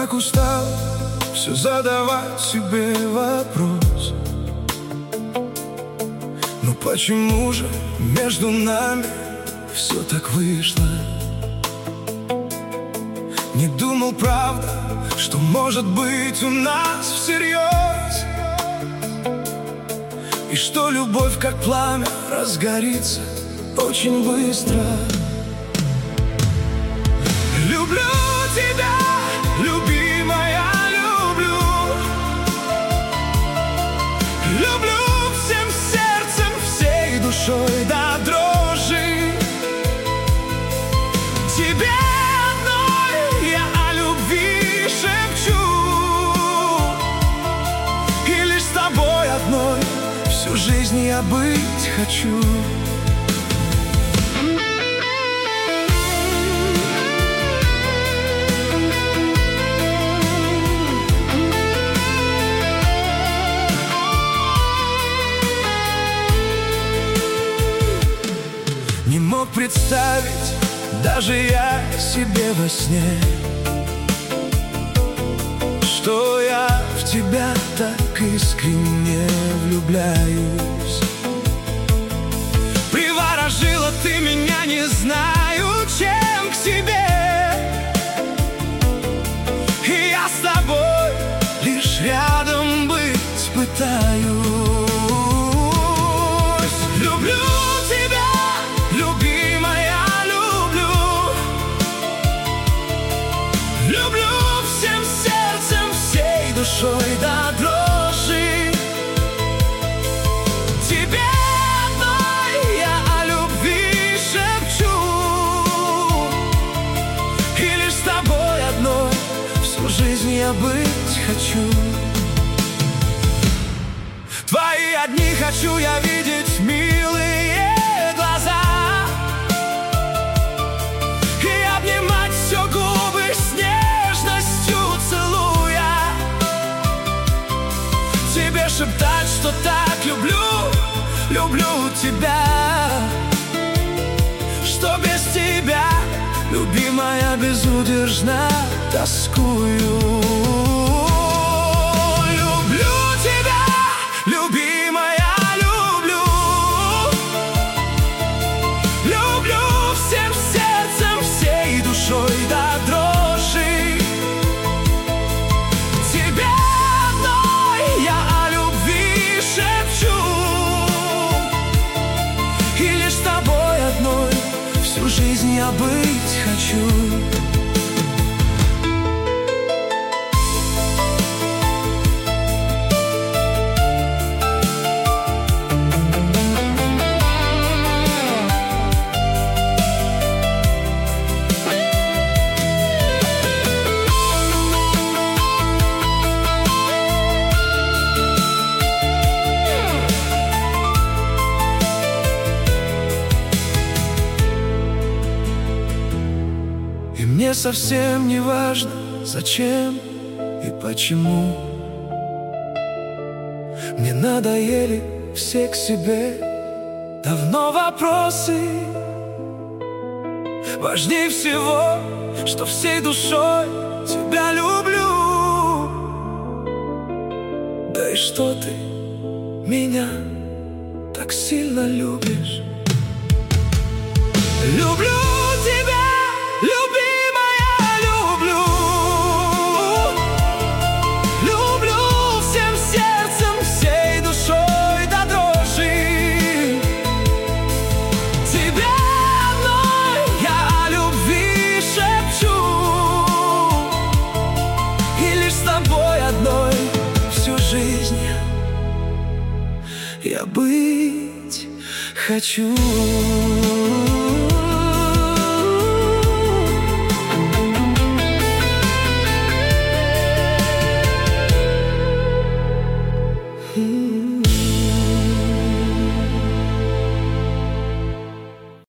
так устал все задавать себе вопрос: ну почему же между нами все так вышло? Не думал, правда, что может быть у нас всерьез, и что любовь, как пламя, разгорится очень быстро. Люблю тебя, любимая, люблю. Люблю всем сердцем, всей душой до дрожи. Тебе одной я о любви шепчу, и лишь с тобой одной всю жизнь я быть хочу. Не мог представить даже я себе во сне, что я в тебя так искренне влюбляюсь. Приворожила ты меня, не знаю, чем к себе, и я с тобой лишь рядом быть пытаюсь. Люблю тебя, любимая, люблю. Люблю всем сердцем, всей душой до дрожи. Тебе одной я о любви шепчу, и лишь с тобой одной всю жизнь я быть хочу. Твои одни хочу я видеть милые глаза, и обнимать все губы с нежностью целуя. Тебе шептать, что так люблю, люблю тебя, что без тебя, любимая, безудержно тоскую. Люблю тебя, любимая, люблю. Люблю всем сердцем, всей душой до дрожи. Тебе одной я о любви шепчу, и лишь с тобой одной всю жизнь я быть хочу. И мне совсем не важно, зачем и почему. Мне надоели все к себе давно вопросы. Важнее всего, что всей душой тебя люблю. Да и что ты меня так сильно любишь? Люблю тебя, любимая, люблю. Люблю всем сердцем, всей душой до дрожи. Тебе одной я о любви шепчу, и лишь с тобой одной всю жизнь я быть хочу.